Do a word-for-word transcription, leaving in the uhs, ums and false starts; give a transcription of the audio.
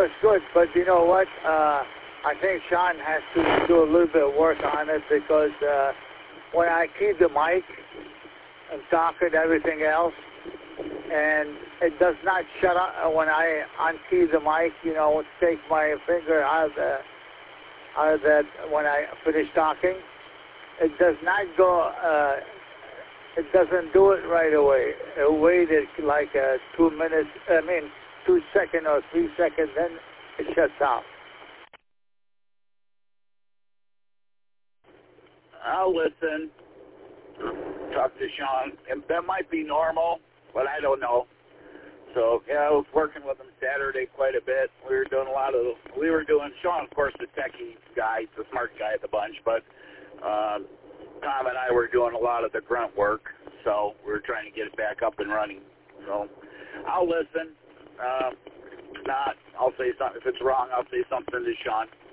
works good, but you know what? Uh, I think Sean has to do a little bit of work on it because uh, when I key the mic and socket everything else, and it does not shut up when I unkey the mic, you know, take my finger out of the out of that when I finish talking. It does not go, uh, it doesn't do it right away. It waited like uh, two minutes, I mean, two seconds or three seconds, then it shuts off. I'll listen, talk to Sean, and that might be normal, but I don't know. So, yeah, I was working with him Saturday quite a bit. We were doing a lot of, we were doing, Sean, of course, the techie guy, the smart guy of the bunch, but um, Tom and I were doing a lot of the grunt work, so we were trying to get it back up and running. So, I'll listen. Um, if not, I'll say something. If it's wrong, I'll say something to Sean.